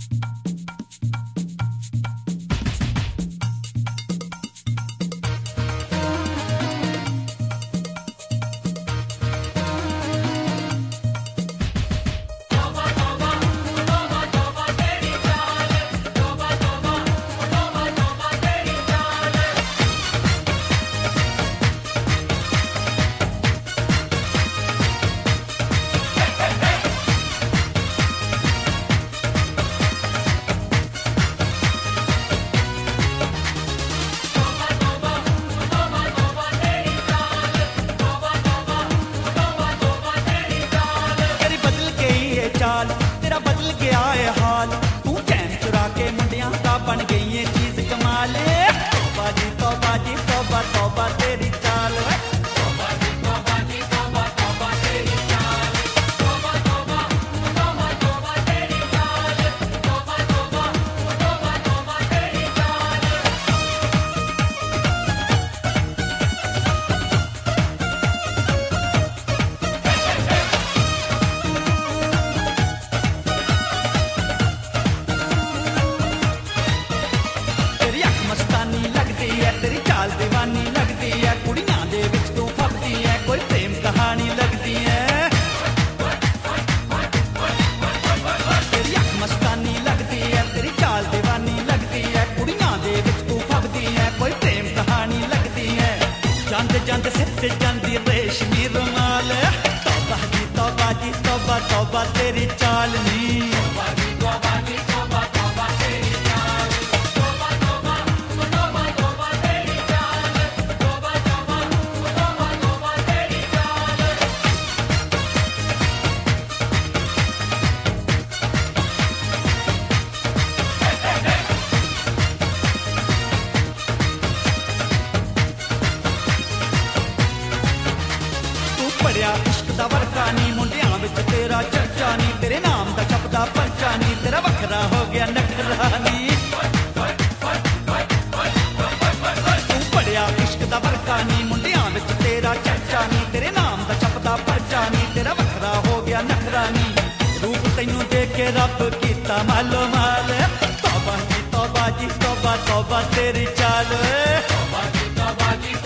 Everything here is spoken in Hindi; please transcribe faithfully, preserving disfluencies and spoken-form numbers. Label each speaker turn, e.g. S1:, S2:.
S1: तेरा बदल गया है हाल, तू चैन चुरा के मुंडिया का बन गई है चीज कमाल। तौबा जी तौबा जी तौबा तौबा तेरी चाल। तौबा जी तौबा जी तौबा तौबा तेरी चाल। तौबा तौबा तौबा तौबा तेरी चाल। तौबा तौबा तौबा तौबा तेरी चाल। तेरी चाल दीवानी लगती है, कुड़ियां दे विच तू फसदी है, कोई प्रेम कहानी लगती है। तेरी अख मस्तानी लगती है, तेरी चाल दीवानी लगती है, कुड़ियां दे विच तू फसदी है, कोई प्रेम कहानी लगती है। जंद जंद सिर ते जांदी रेशमी रुमाल। तौबा जी तौबा जी तौबा तौबा तेरी चाल नी। तौबा जी तौबा जी तौबा तौबा तेरी चाल। पढ़िया इश्क दा वर्का नी, मुंडियां विच तेरा चर्चा नी, तेरे नाम दा छपदा पर्चा नी, तेरा वखरा हो गया नखरा नी। तू पढ़िया इश्क दा वर्का नी, मुंडियां विच तेरा चर्चा नी, तेरे नाम दा छपदा पर्चा नी, तेरा वखरा हो गया नखरा नी। रूप तैनू देख के रब कीता मालो माल। तौबा जी तौबा जी तौबा तौबा तेरी चाल। तौबा जी तौबा जी